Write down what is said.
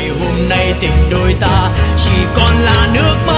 hôm nay tình đôi ta chỉ còn là nước mắt.